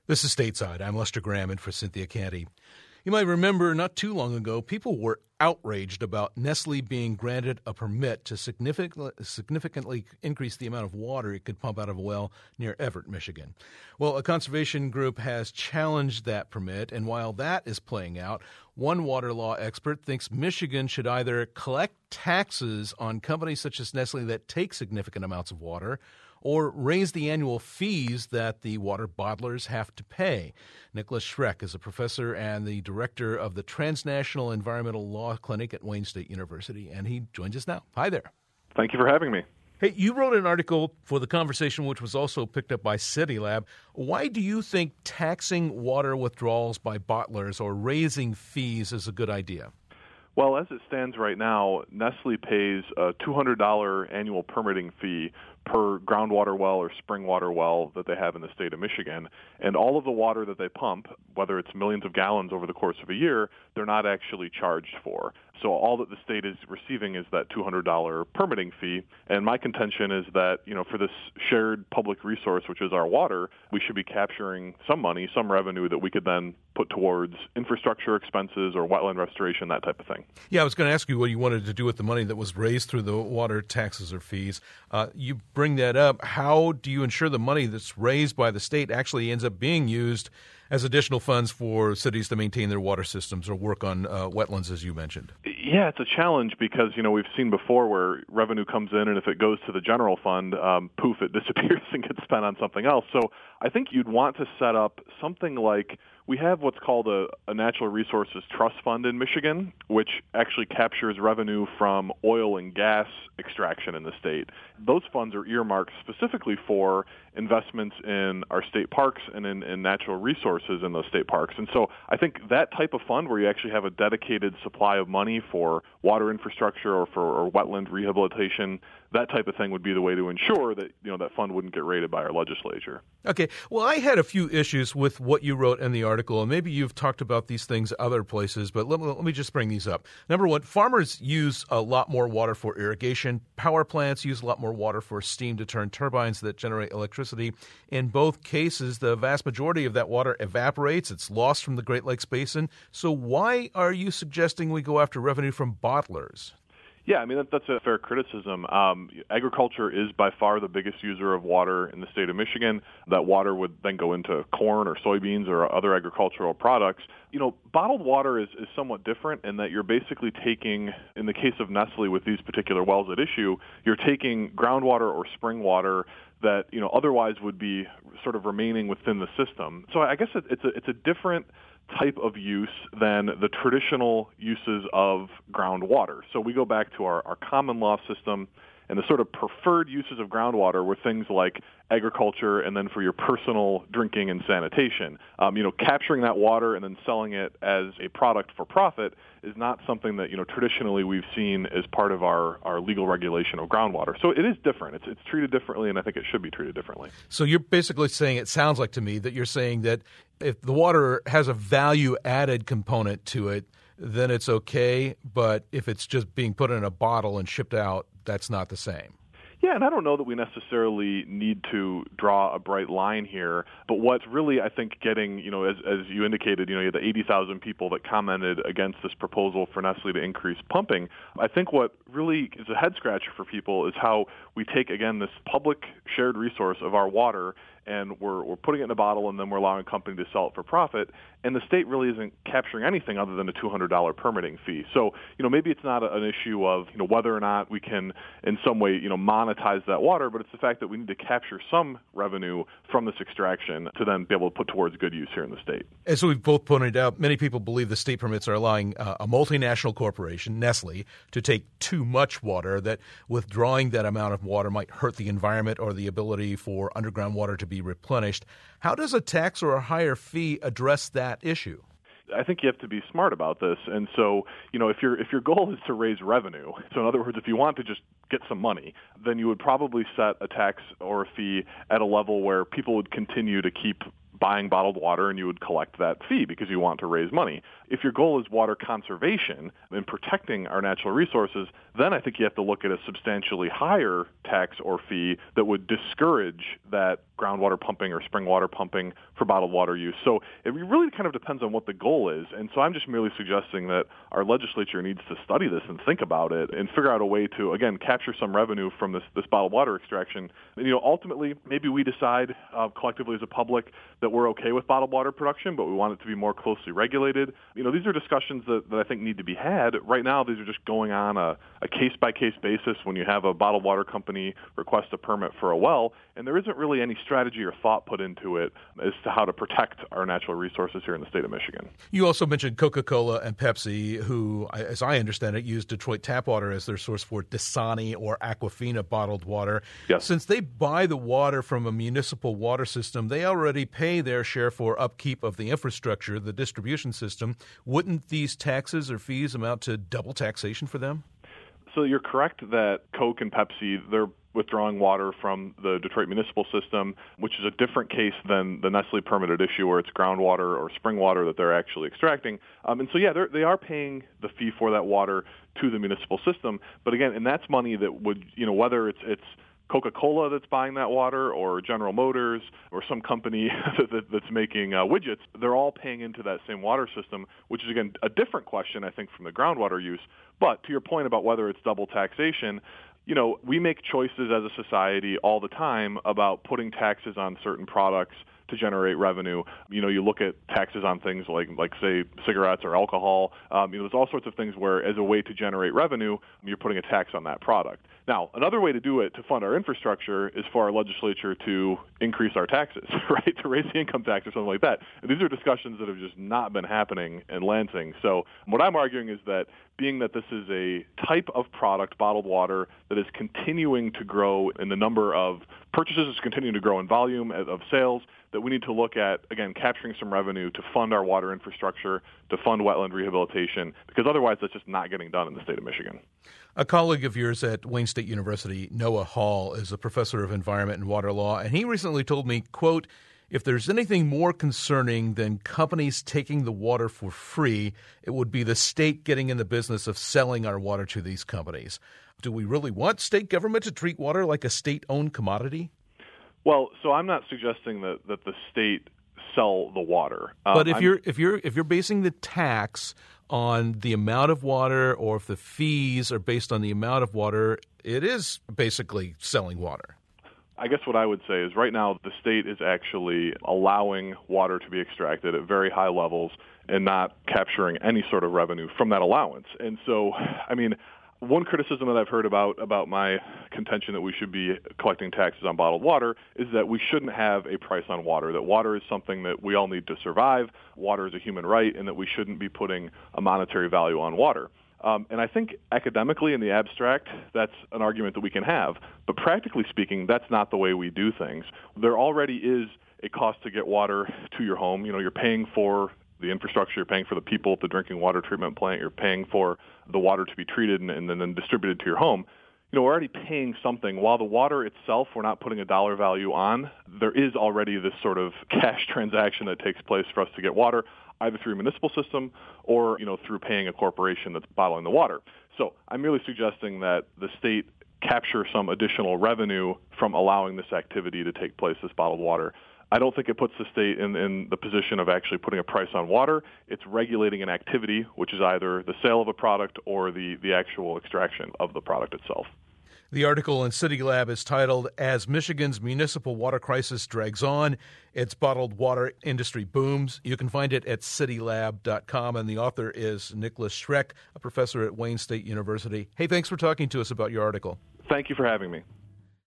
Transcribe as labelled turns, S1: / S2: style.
S1: This is Stateside. I'm Lester Graham in for Cynthia Canty. You might remember not too long ago, people were outraged about Nestle being granted a permit to significantly increase the amount of water it could pump out of a well near Everett, Michigan. Well, a conservation group has challenged that permit, and while that is playing out, one water law expert thinks Michigan should either collect taxes on companies such as Nestle that take significant amounts of water or raise the annual fees that the water bottlers have to pay. Nicholas Schreck is a professor and the director of the Transnational Environmental Law Clinic at Wayne State University, and he joins us now. Hi there.
S2: Thank you for having me.
S1: Hey, you wrote an article for The Conversation, which was also picked up by CityLab. Why do you think taxing water withdrawals by bottlers or raising fees is a good idea?
S2: Well, as it stands right now, Nestle pays a $200 annual permitting fee per groundwater well or spring water well that they have in the state of Michigan. And all of the water that they pump, whether it's millions of gallons over the course of a year, they're not actually charged for. So all that the state is receiving is that $200 permitting fee. And my contention is that, for this shared public resource, which is our water, we should be capturing some money, some revenue that we could then put towards infrastructure expenses or wetland restoration, that type of thing.
S1: Yeah, I was going to ask you what you wanted to do with the money that was raised through the water taxes or fees. You bring that up. How do you ensure the money that's raised by the state actually ends up being used as additional funds for cities to maintain their water systems or work on wetlands, as you mentioned?
S2: Yeah, it's a challenge because, we've seen before where revenue comes in and if it goes to the general fund, poof, it disappears and gets spent on something else. So I think you'd want to set up something like we have what's called a natural resources trust fund in Michigan, which actually captures revenue from oil and gas extraction in the state. Those funds are earmarked specifically for investments in our state parks and in natural resources in those state parks. And so I think that type of fund where you actually have a dedicated supply of money for water infrastructure or for wetland rehabilitation, that type of thing would be the way to ensure that that fund wouldn't get raided by our legislature.
S1: Okay. Well, I had a few issues with what you wrote in the article, and maybe you've talked about these things other places, but let me just bring these up. Number one, farmers use a lot more water for irrigation. Power plants use a lot more water for steam to turn turbines that generate electricity. In both cases, the vast majority of that water evaporates. It's lost from the Great Lakes Basin. So why are you suggesting we go after revenue from bottlers?
S2: Yeah, that's a fair criticism. Agriculture is by far the biggest user of water in the state of Michigan. That water would then go into corn or soybeans or other agricultural products. Bottled water is somewhat different in that you're basically taking, in the case of Nestle with these particular wells at issue, you're taking groundwater or spring water that otherwise would be sort of remaining within the system. So I guess it's a different type of use than the traditional uses of groundwater. So we go back to our common law system, and the sort of preferred uses of groundwater were things like agriculture and then for your personal drinking and sanitation. Capturing that water and then selling it as a product for profit is not something that, traditionally we've seen as part of our legal regulation of groundwater. So it is different. It's treated differently, and I think it should be treated differently.
S1: So you're basically saying, it sounds like to me, that you're saying that if the water has a value-added component to it, then it's okay, but if it's just being put in a bottle and shipped out, that's not the same.
S2: Yeah, and I don't know that we necessarily need to draw a bright line here, but what's really, I think, getting, as you indicated, you had the 80,000 people that commented against this proposal for Nestle to increase pumping. I think what really is a head-scratcher for people is how we take, again, this public shared resource of our water, and we're putting it in a bottle, and then we're allowing a company to sell it for profit, and the state really isn't capturing anything other than a $200 permitting fee. So, maybe it's not an issue of, whether or not we can in some way, monetize that water, but it's the fact that we need to capture some revenue from this extraction to then be able to put towards good use here in the state.
S1: As we've both pointed out, many people believe the state permits are allowing a multinational corporation, Nestle, to take too much water, that withdrawing that amount of water might hurt the environment or the ability for underground water to be replenished. How does a tax or a higher fee address that issue?
S2: I think you have to be smart about this. And so, if your goal is to raise revenue, so in other words, if you want to just get some money, then you would probably set a tax or a fee at a level where people would continue to keep buying bottled water and you would collect that fee because you want to raise money. If your goal is water conservation and protecting our natural resources, then I think you have to look at a substantially higher tax or fee that would discourage that groundwater pumping or spring water pumping for bottled water use. So it really kind of depends on what the goal is. And so I'm just merely suggesting that our legislature needs to study this and think about it and figure out a way to, again, capture some revenue from this bottled water extraction. And, ultimately, maybe we decide collectively as a public that we're okay with bottled water production, but we want it to be more closely regulated. These are discussions that I think need to be had. Right now, these are just going on a case-by-case basis when you have a bottled water company request a permit for a well, and there isn't really any strategy or thought put into it as to how to protect our natural resources here in the state of Michigan.
S1: You also mentioned Coca-Cola and Pepsi, who, as I understand it, use Detroit tap water as their source for Dasani or Aquafina bottled water.
S2: Yes.
S1: Since they buy the water from a municipal water system, they already pay their share for upkeep of the infrastructure, the distribution system. Wouldn't these taxes or fees amount to double taxation for them?
S2: So you're correct that Coke and Pepsi, they're withdrawing water from the Detroit municipal system, which is a different case than the Nestle permitted issue where it's groundwater or spring water that they're actually extracting. And so, they are paying the fee for that water to the municipal system. But again, and that's money that would, whether it's Coca-Cola that's buying that water or General Motors or some company that's making widgets, they're all paying into that same water system, which is, again, a different question, I think, from the groundwater use. But to your point about whether it's double taxation, we make choices as a society all the time about putting taxes on certain products to generate revenue. You look at taxes on things like say, cigarettes or alcohol. There's all sorts of things where, as a way to generate revenue, you're putting a tax on that product. Now, another way to do it to fund our infrastructure is for our legislature to increase our taxes, right? To raise the income tax or something like that. And these are discussions that have just not been happening in Lansing. So what I'm arguing is that being that this is a type of product, bottled water, that is continuing to grow in the number of purchases, is continuing to grow in volume of sales, that we need to look at, again, capturing some revenue to fund our water infrastructure, to fund wetland rehabilitation, because otherwise that's just not getting done in the state of Michigan.
S1: A colleague of yours at Wayne State University, Noah Hall, is a professor of environment and water law, and he recently told me, quote, "If there's anything more concerning than companies taking the water for free, it would be the state getting in the business of selling our water to these companies. Do we really want state government to treat water like a state-owned commodity?"
S2: Well, so I'm not suggesting that the state sell the water.
S1: But if you're basing the tax on the amount of water, or if the fees are based on the amount of water, it is basically selling water.
S2: I guess what I would say is right now the state is actually allowing water to be extracted at very high levels and not capturing any sort of revenue from that allowance. And so, one criticism that I've heard about my contention that we should be collecting taxes on bottled water is that we shouldn't have a price on water, that water is something that we all need to survive, water is a human right, and that we shouldn't be putting a monetary value on water. And I think academically in the abstract, that's an argument that we can have. But practically speaking, that's not the way we do things. There already is a cost to get water to your home. You're paying for the infrastructure, you're paying for the people at the drinking water treatment plant, you're paying for the water to be treated and then distributed to your home. We're already paying something. While the water itself, we're not putting a dollar value on, there is already this sort of cash transaction that takes place for us to get water, either through a municipal system or, through paying a corporation that's bottling the water. So I'm merely suggesting that the state capture some additional revenue from allowing this activity to take place, this bottled water. I don't think it puts the state in the position of actually putting a price on water. It's regulating an activity, which is either the sale of a product or the actual extraction of the product itself.
S1: The article in City Lab is titled, "As Michigan's Municipal Water Crisis Drags On, Its Bottled Water Industry Booms." You can find it at citylab.com, and the author is Nicholas Schreck, a professor at Wayne State University. Hey, thanks for talking to us about your article.
S2: Thank you for having me.